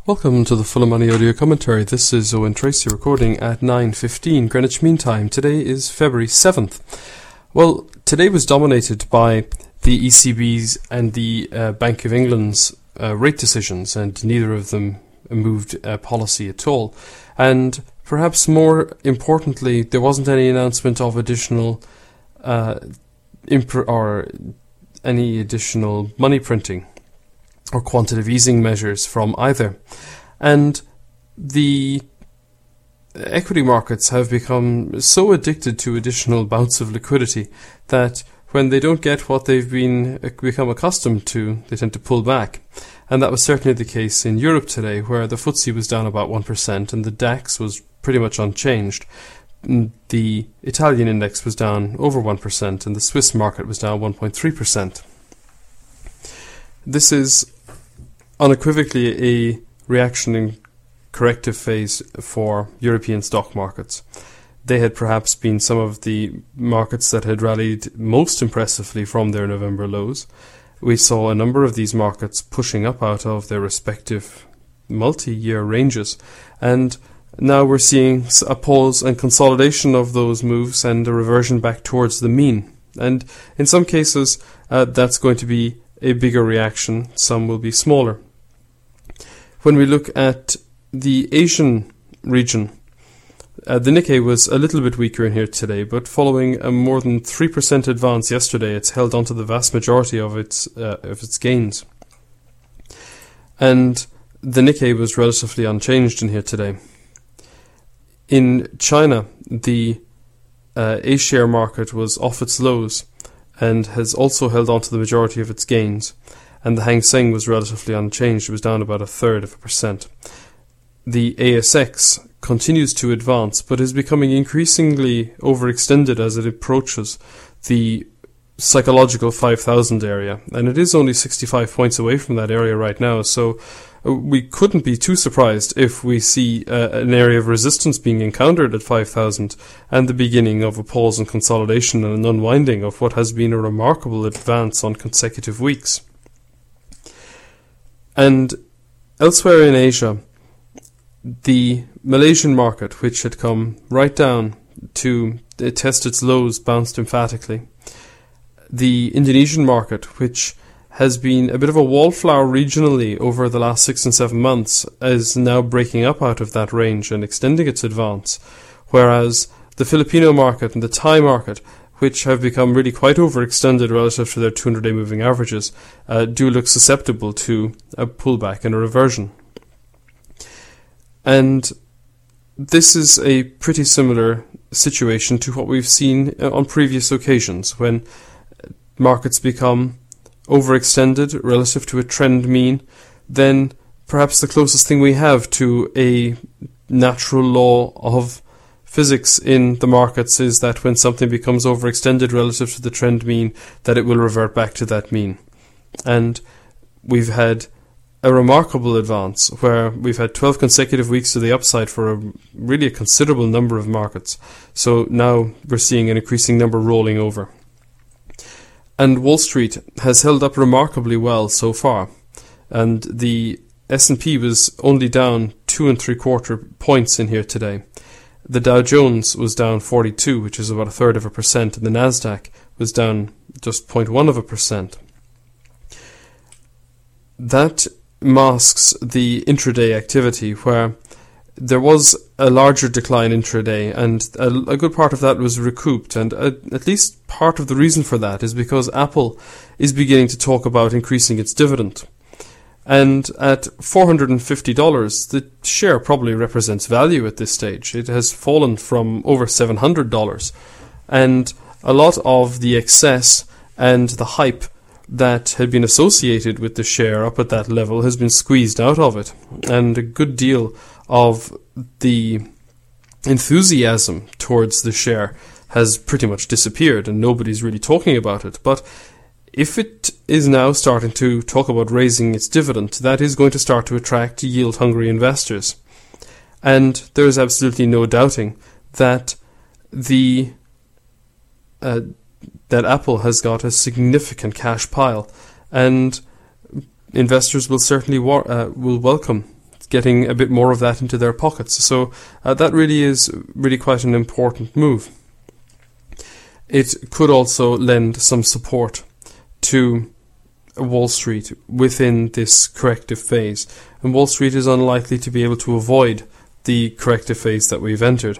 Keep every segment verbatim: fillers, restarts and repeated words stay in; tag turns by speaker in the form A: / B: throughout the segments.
A: Welcome to the Full Money audio commentary. This is Owen Tracy recording at nine fifteen Greenwich Mean Time. Today is February seventh. Well, today was dominated by the E C B's and the uh, Bank of England's uh, rate decisions, and neither of them moved uh, policy at all. And perhaps more importantly, there wasn't any announcement of additional uh, imp- or any additional money printing or quantitative easing measures from either. And the equity markets have become so addicted to additional bouts of liquidity that when they don't get what they've been become accustomed to, they tend to pull back. And that was certainly the case in Europe today, where the F T S E was down about one percent and the DAX was pretty much unchanged. The Italian index was down over one percent and the Swiss market was down one point three percent. This is unequivocally a reactioning corrective phase for European stock markets. They had perhaps been some of the markets that had rallied most impressively from their November lows. We saw a number of these markets pushing up out of their respective multi-year ranges, and now we're seeing a pause and consolidation of those moves and a reversion back towards the mean. And in some cases, uh, that's going to be a bigger reaction, some will be smaller. When we look at the Asian region, uh, the Nikkei was a little bit weaker in here today, but following a more than three percent advance yesterday, it's held onto the vast majority of its uh, of its gains. And the Nikkei was relatively unchanged in here today. In China, the uh, A-share market was off its lows and has also held on to the majority of its gains. And the Hang Seng was relatively unchanged. It was down about a third of a percent. The A S X continues to advance, but is becoming increasingly overextended as it approaches the psychological five thousand area. And it is only sixty-five points away from that area right now, so we couldn't be too surprised if we see uh, an area of resistance being encountered at five thousand and the beginning of a pause and consolidation and an unwinding of what has been a remarkable advance on consecutive weeks. And elsewhere in Asia, the Malaysian market, which had come right down to test its lows, bounced emphatically. The Indonesian market, which has been a bit of a wallflower regionally over the last six and seven months, is now breaking up out of that range and extending its advance, whereas the Filipino market and the Thai market, which have become really quite overextended relative to their two hundred day moving averages, uh, do look susceptible to a pullback and a reversion. And this is a pretty similar situation to what we've seen on previous occasions, when markets become overextended relative to a trend mean. Then perhaps the closest thing we have to a natural law of physics in the markets is that when something becomes overextended relative to the trend mean, that it will revert back to that mean. And we've had a remarkable advance where we've had twelve consecutive weeks to the upside for a really a considerable number of markets. So now we're seeing an increasing number rolling over. And Wall Street has held up remarkably well so far. And the S and P was only down two and three quarter points in here today. The Dow Jones was down forty-two, which is about a third of a percent, and the Nasdaq was down just zero point one of a percent. That masks the intraday activity, where there was a larger decline intraday, and a, a good part of that was recouped, and a, at least part of the reason for that is because Apple is beginning to talk about increasing its dividend. And at four hundred fifty dollars, the share probably represents value at this stage. It has fallen from over seven hundred dollars. And a lot of the excess and the hype that had been associated with the share up at that level has been squeezed out of it. And a good deal of the enthusiasm towards the share has pretty much disappeared, and nobody's really talking about it. But if it is now starting to talk about raising its dividend, that is going to start to attract yield-hungry investors. And there is absolutely no doubting that the uh, that Apple has got a significant cash pile, and investors will certainly wa- uh, will welcome getting a bit more of that into their pockets. So uh, that really is really quite an important move. It could also lend some support to Wall Street within this corrective phase, and Wall Street is unlikely to be able to avoid the corrective phase that we've entered.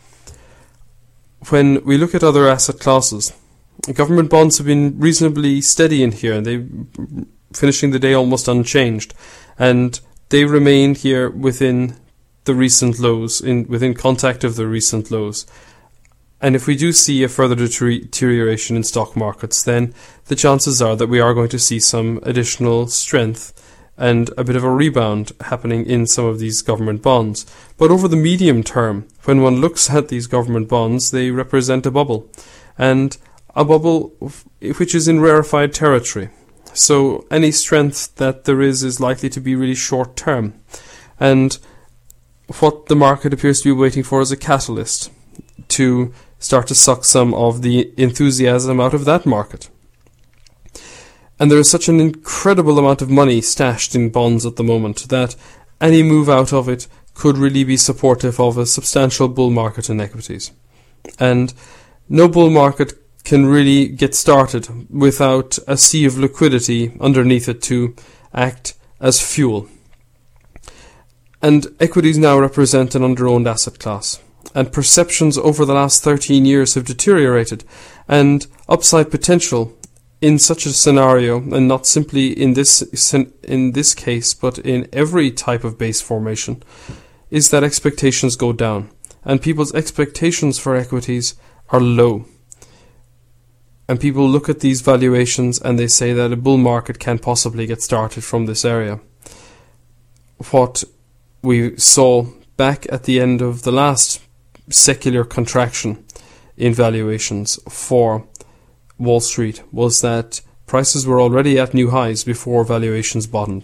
A: When we look at other asset classes, government bonds have been reasonably steady in here, and they finishing the day almost unchanged, and they remain here within the recent lows, in within contact of the recent lows. And if we do see a further deterioration in stock markets, then the chances are that we are going to see some additional strength and a bit of a rebound happening in some of these government bonds. But over the medium term, when one looks at these government bonds, they represent a bubble, and a bubble which is in rarefied territory. So any strength that there is is likely to be really short term. And what the market appears to be waiting for is a catalyst to start to suck some of the enthusiasm out of that market. And there is such an incredible amount of money stashed in bonds at the moment that any move out of it could really be supportive of a substantial bull market in equities. And no bull market can really get started without a sea of liquidity underneath it to act as fuel. And equities now represent an under-owned asset class, and perceptions over the last thirteen years have deteriorated, and upside potential in such a scenario, and not simply in this in this case, but in every type of base formation, is that expectations go down, and people's expectations for equities are low. And people look at these valuations and they say that a bull market can possibly get started from this area. What we saw back at the end of the last secular contraction in valuations for Wall Street was that prices were already at new highs before valuations bottomed.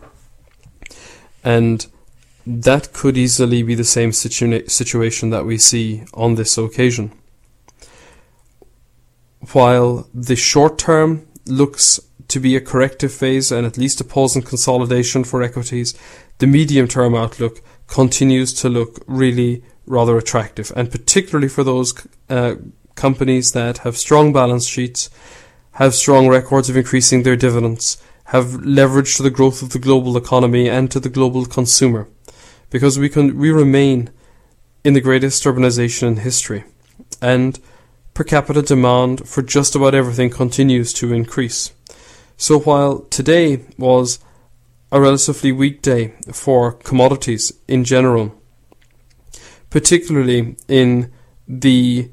A: And that could easily be the same situa- situation that we see on this occasion. While the short term looks to be a corrective phase and at least a pause in consolidation for equities, the medium term outlook continues to look really rather attractive, and particularly for those uh, companies that have strong balance sheets, have strong records of increasing their dividends, have leverage to the growth of the global economy and to the global consumer, because we can we remain in the greatest urbanization in history, and per capita demand for just about everything continues to increase. So while today was a relatively weak day for commodities in general, particularly in the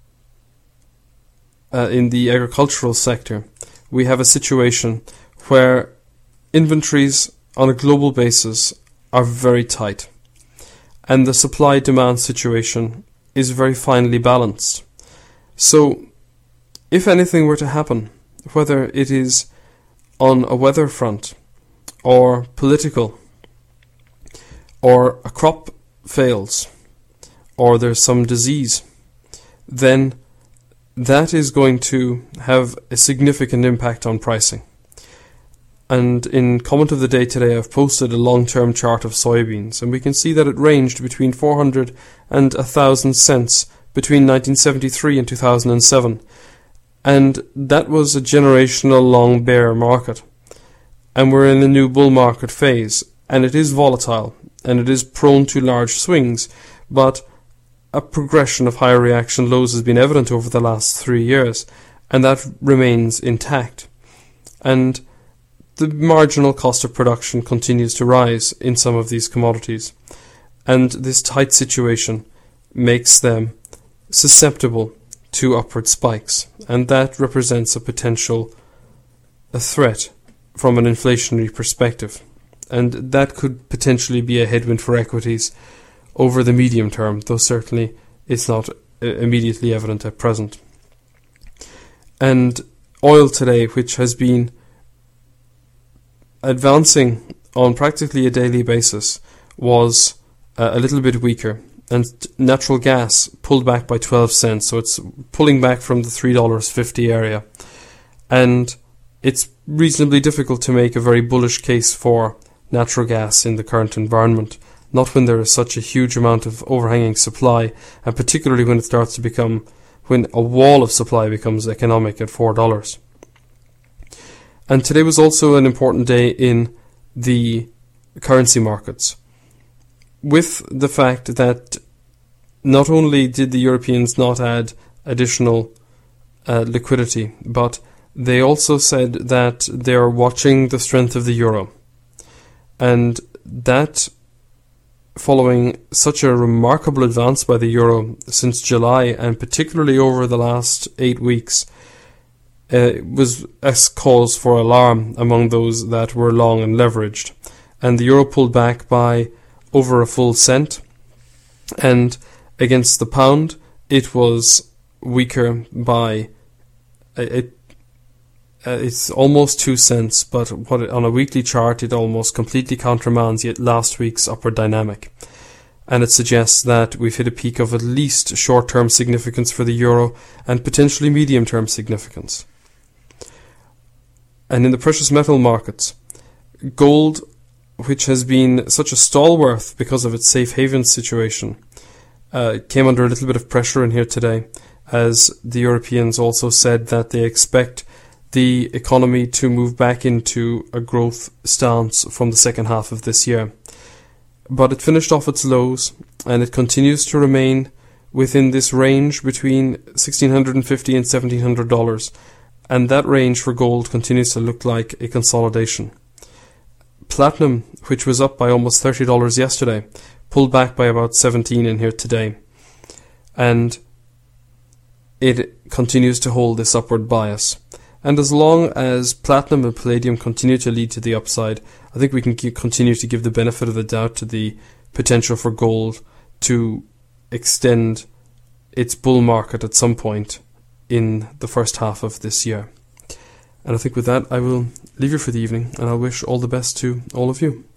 A: uh, in the agricultural sector, we have a situation where inventories on a global basis are very tight, and the supply-demand situation is very finely balanced. So, if anything were to happen, whether it is on a weather front, or political, or a crop fails, or there's some disease, then that is going to have a significant impact on pricing. And in comment of the day today, I've posted a long-term chart of soybeans, and we can see that it ranged between four hundred and one thousand cents between nineteen seventy-three and two thousand seven, and that was a generational long bear market. And we're in a new bull market phase, and it is volatile, and it is prone to large swings, but a progression of higher reaction lows has been evident over the last three years, and that remains intact. And the marginal cost of production continues to rise in some of these commodities, and this tight situation makes them susceptible to upward spikes, and that represents a potential a threat from an inflationary perspective, and that could potentially be a headwind for equities over the medium term, though certainly it's not immediately evident at present. And oil today, which has been advancing on practically a daily basis, was uh, a little bit weaker, and natural gas pulled back by twelve cents, so it's pulling back from the three dollars fifty area, and it's reasonably difficult to make a very bullish case for natural gas in the current environment, not when there is such a huge amount of overhanging supply, and particularly when it starts to become, when a wall of supply becomes economic at four dollars. And today was also an important day in the currency markets, with the fact that not only did the Europeans not add additional uh, liquidity, but they also said that they are watching the strength of the euro. And that, following such a remarkable advance by the euro since July, and particularly over the last eight weeks, uh, was a cause for alarm among those that were long and leveraged. And the euro pulled back by over a full cent, and against the pound it was weaker by it. Uh, it's almost two cents, but what it, on a weekly chart it almost completely countermands yet last week's upward dynamic, and it suggests that we've hit a peak of at least short-term significance for the euro and potentially medium-term significance. And in the precious metal markets, gold, which has been such a stalwart because of its safe haven situation, uh, came under a little bit of pressure in here today, as the Europeans also said that they expect the economy to move back into a growth stance from the second half of this year. But it finished off its lows, and it continues to remain within this range between sixteen fifty dollars and seventeen hundred dollars, and that range for gold continues to look like a consolidation. Platinum, which was up by almost thirty dollars yesterday, pulled back by about seventeen dollars in here today, and it continues to hold this upward bias. And as long as platinum and palladium continue to lead to the upside, I think we can keep, continue to give the benefit of the doubt to the potential for gold to extend its bull market at some point in the first half of this year. And I think with that, I will leave you for the evening, and I'll wish all the best to all of you.